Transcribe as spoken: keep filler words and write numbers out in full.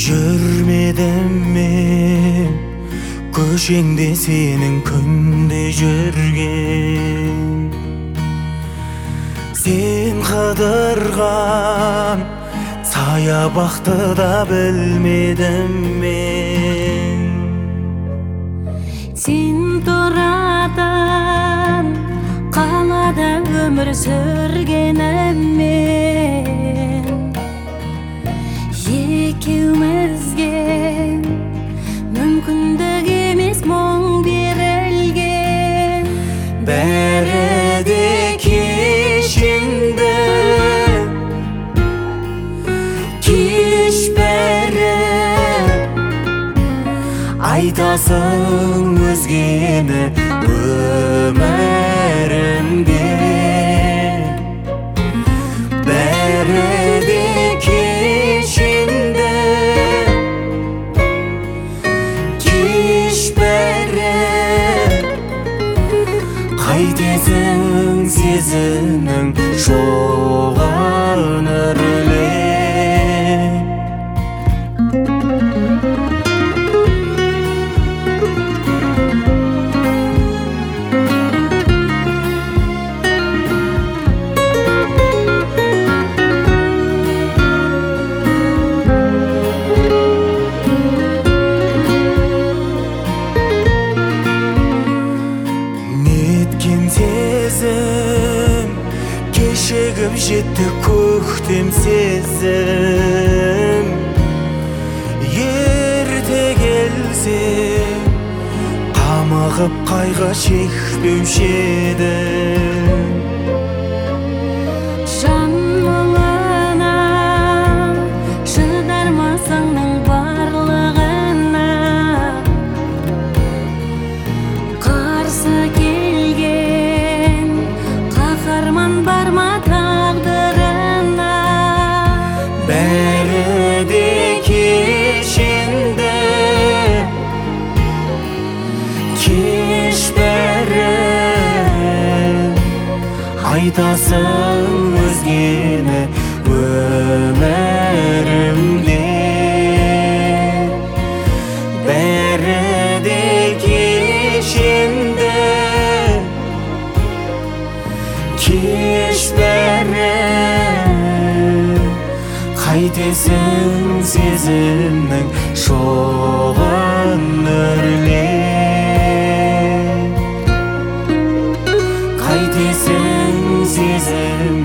Жүрмедім мен көшеңде сенің күнде жүрген, сен қыдырған саябақты да білмедім мен. Сен тұратын қалада өмір сүргеніммен, екеумізге мүмкіндік емес мұң берілген. Бәрі де кешінді, кеш бәрі айтасың өзгені өмірімде. Бәрі де кешінді, кеш бәрі қайтесің сезімнің шоғын үрлеп. Сезім кешегім жетті, көктем сезім. Ерте келсе қамығып қайғы шекпеуші едім. Жан мұңына шыдар масаңның барлығына, қарсы келген қаһарман бар ма тағдырына. Бәрі де кешінді, кеш бәрі айтасың өзгені өмірімде. Бәрі де кешінді, кеш бәрі қайтесің сезімнің шоғын үрлеп. Қайтесің сезім